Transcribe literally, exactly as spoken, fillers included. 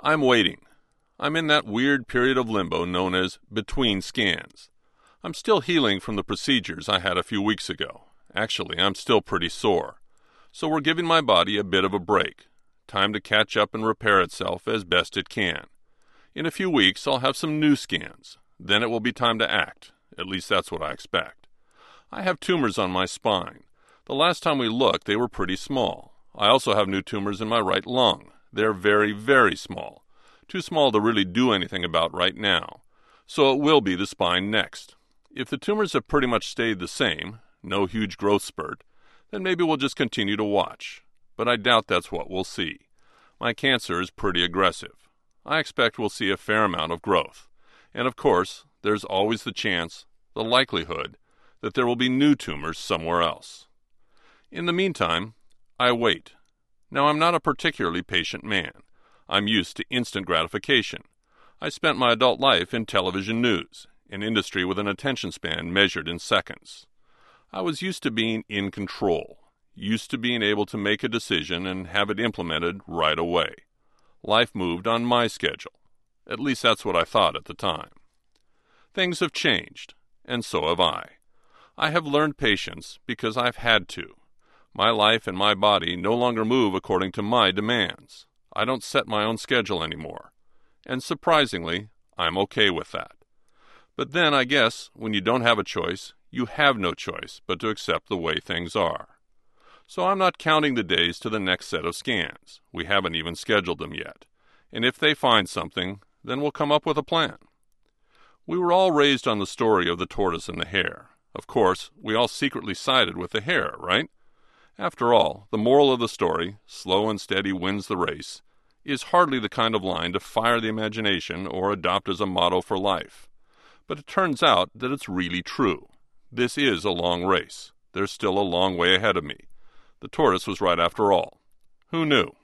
I'm waiting. I'm in that weird period of limbo known as between scans. I'm still healing from the procedures I had a few weeks ago. Actually, I'm still pretty sore. So we're giving my body a bit of a break. Time to catch up and repair itself as best it can. In a few weeks, I'll have some new scans. Then it will be time to act. At least that's what I expect. I have tumors on my spine. The last time we looked, they were pretty small. I also have new tumors in my right lung. They're very, very small. Too small to really do anything about right now. So it will be the spine next. If the tumors have pretty much stayed the same, no huge growth spurt, then maybe we'll just continue to watch. But I doubt that's what we'll see. My cancer is pretty aggressive. I expect we'll see a fair amount of growth. And of course, there's always the chance, the likelihood, that there will be new tumors somewhere else. In the meantime, I wait. Now, I'm not a particularly patient man. I'm used to instant gratification. I spent my adult life in television news, an industry with an attention span measured in seconds. I was used to being in control, used to being able to make a decision and have it implemented right away. Life moved on my schedule. At least that's what I thought at the time. Things have changed, and so have I. I have learned patience because I've had to. My life and my body no longer move according to my demands. I don't set my own schedule anymore. And surprisingly, I'm okay with that. But then, I guess, when you don't have a choice, you have no choice but to accept the way things are. So I'm not counting the days to the next set of scans. We haven't even scheduled them yet. And if they find something, then we'll come up with a plan. We were all raised on the story of the tortoise and the hare. Of course, we all secretly sided with the hare, right? After all, the moral of the story, slow and steady wins the race, is hardly the kind of line to fire the imagination or adopt as a motto for life. But it turns out that it's really true. This is a long race. There's still a long way ahead of me. The tortoise was right after all. Who knew?